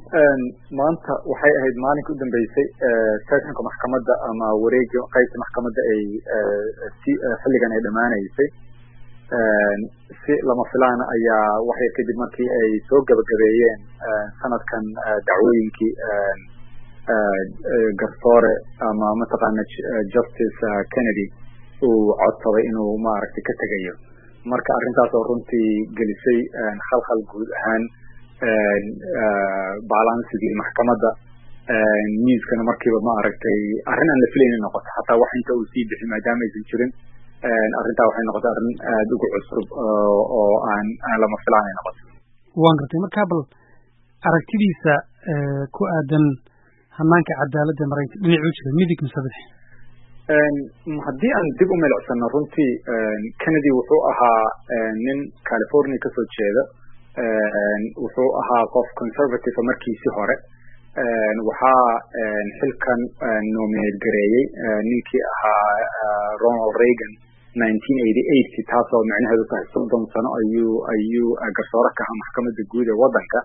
maanta waxay ahayd maalinka u dambeysay sessionka maxkamadda ama wareega qaybta maxkamadda ay xilligan ay dhammaanaysay si lama filaan ayaa waxay kadib markii ay soo gabagabeeyeen sanadkan dacwooyinkii garsoore ama mataqaana justice Kennedy uu codsaday inuu maaragtay ka tegayo marka arrintaas oo runtii gelisay khalkhal guud ahaan balansigii maxkamadda newskana markiiba maaragtay arrin aan la filaynin noqoto xataa wax inta uu sii bixi maadaama aysan jirin arrintaa waxay noqotay arrin aada ugu cusub oo aan lama filaanay noqoto. waan gartay markaa bal aragtidiisa ku aadan hanaanka cadaaladda maraykanka dhinacuu jira midig mise bidix? haddii aan dib u milicsano runtii Kennedy wuxuu ahaa nin California kasoo jeeda wuxuu ahaa qof conservative markiisii hore waxaa xilkan nominate gareeyay ninkii ahaa Ronald Reagan 1988 taasoo macnaheedu tahay 30 sano ayuu garsoore ka ahaa maxkamadda guud ee waddanka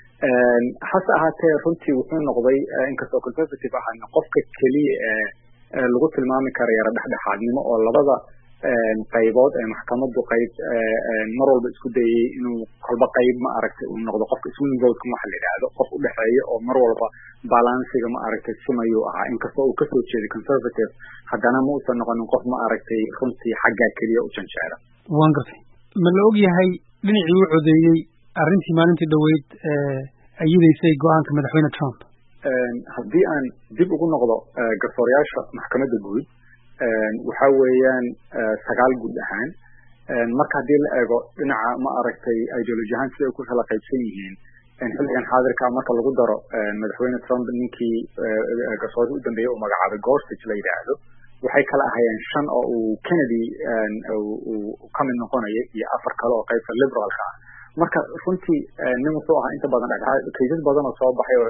hase ahaatee runtii wuxuu noqday inkastoo conservative ahaa qofka keliya ee lagu tilmaami kara yara dhexdhexaadnimo oo labada qaybood ee maxkamaddu qayb mar walba isku dayay inuu kolba qayb ma aragtay uu noqdo qofka swing vote waxa la yiraahdo qof u dhaxeeya oo mar walba balansiga ma aragtay simayu ahaa inkastoo uu kasoo jeeday conservative haddana ma uusan noqonin qof ma aragtay runtii xagga keliya u janjeera. waan gartay ma la og yahay dhinacii uu codeeyey arrintii maalintii dhaweyd ayadaysay go-aanka madaxweyne Trump? haddii aan dib ugu noqdo garsoorayaasha maxkamadda guud waxa weeyaan 9 guud ahaan marka haddii la eego dhinaca ma aragtay ideology ahaan sida ay ku kala qaybsan yihiin xilligan xaadirka marka lagu daro madaxweyne Trump ninkii garsoorada u dambeeyay oo magacaabay Gorsuch la yiraahdo waxay kala ahayeen 5 oo uu Kennedy uu ka mid noqonayay iyo 4 kale oo qaybta liberalka ah marka runtii nin wuxuu ahaa inta badan kaysas badan oo soo baxay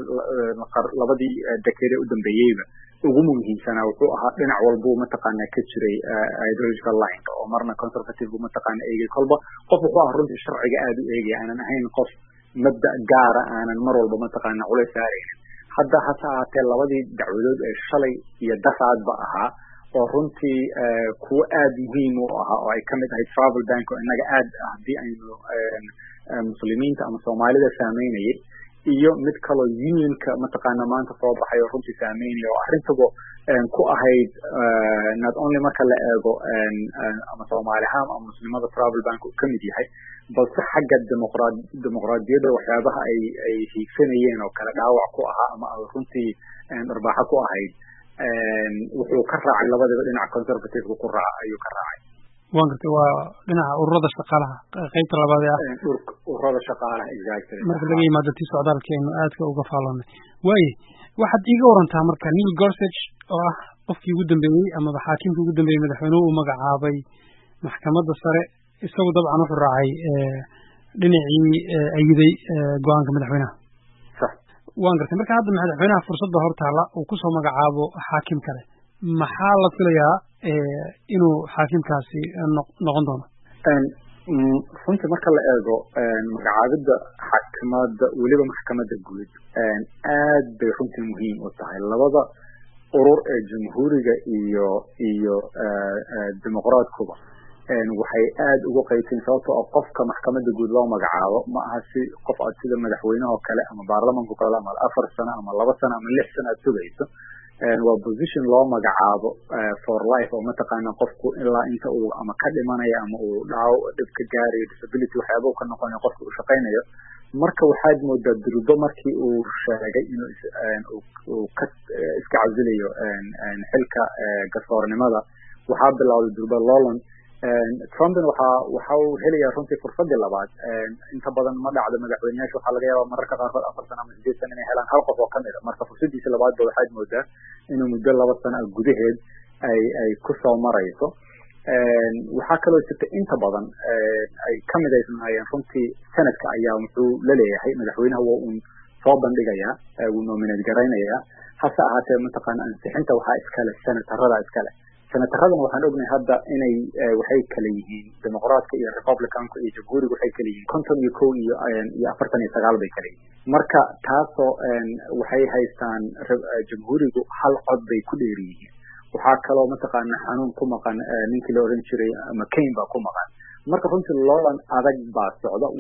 labadii decade u dambeeyayba ugu muhiimsanaa wuxuu ahaa dhinac walba mataqaanaa ka jiray ideological line oo marna conservative mataqaanaa eegay kolba qof wuxuu ahaa runtii sharciga aada u eegaya aanan ahayn qof mabda gaara aanan mar walba mataqaanaa culays saaraynin hadda hase ahaatee labadii dacwadood ee shalay iyo dasaadba ahaa oo runtii kuwa aada muhiim u ahaa oo ay kamid ahay travel bank oo inaga aad haddii aynu muslimiinta ama soomaalida saameynayay iyo mid kaloo unionka mataqaana maanta soo baxay oo runtii saameynaya oo arrintuba ku ahayd not only marka la eego ama Soomaali ahaan ama muslimada travel bank uu kamid yahay balse xagga dimuqraadiyadda waxyaabaha ay hiigsanayeen oo kala dhaawac ku ahaa ama runtii arbaaxa ku ahayd wuxuu ka raacay labadaba dhinaca conservative ku raacay ayuu ka raacay. waan gartay waa dhinaca ururada shaqaalaha qaybta labaad ee ururada shaqaalaha exactly marka laga yimaado tii socdaalkeenu aadka uga faaloonay waaye waxaad iiga warantaa marka Neil Gorsuch oo ah qofkii ugu dambeeyay ama xaakimkii ugu dambeeyay madaxweynuhu uu magacaabay maxkamadda sare isagu dabcan wuxuu raacay dhinacii ayiday go-aanka madaxweynaha. waan gartay marka hadda madaxweynaha fursadda hortaala uu kusoo magacaabo xaakim kale maxaa la filayaa inuu xaakimkaasi noqon doono? runtii marka la eego magacaabidda xakimadda weliba maxkamadda guud aad bay runtii muhiim u tahay labada urur ee jamhuuriga iyo dimuqraadkuba waxay aad uga qaybteen sababtoo ah qofka maxkamadda guud loo magacaabo ma aha si qof aad sida madaxweynaha oo kale ama baarlamaanka kale ama 4 sano ama 2 sano ama 6 sano aad sugayso waa position loo magacaabo for life oo mataqaana qofku ilaa inta uu ama ka dhimanaya ama uu dhib ka gaarayo disability waxyaabo ka noqonayo qofku uu shaqaynayo marka waxaad moodaa durba markii uu sheegay inuu iska casilayo xilka garsoornimada waxaa bilowday durba Lowland Trump waxa uu helayaa runtii fursadii labaad inta badan ma dhacdo madaxweynayaasha waxaa laga yaabaa mararka qaarkood 4 sano ama 8 sano inay helaan hal qof oo kamid ah marka fursadiisa labaad ba waxaad moodaa inuu muddo 2 sano gudaheed ay ku soo marayso waxaa kaloo jirta inta badan ay kamid aysan runtii sanadka ayaa wuxuu la leeyahay madaxweynaha waa uu soo bandhigayaa uu nominate garaynayaa hase ahaatee mataqaana ansixinta waxaa iskale senatarada iskale senataradana waxaan ognahay hadda inay waxay kala yihiin dimuqraadka iyo republicanka iyo jamhuuriga waxay kala yihiin 51 iyo 49 bay kala yihiin marka taasoo waxay haystaan jamhuurigu hal cod bay ku dheer yihiin waxaa kaloo mataqaana xanuun ku maqan ninkii la oran jiray McCain baa ku maqan marka runtii loolan adag baa socda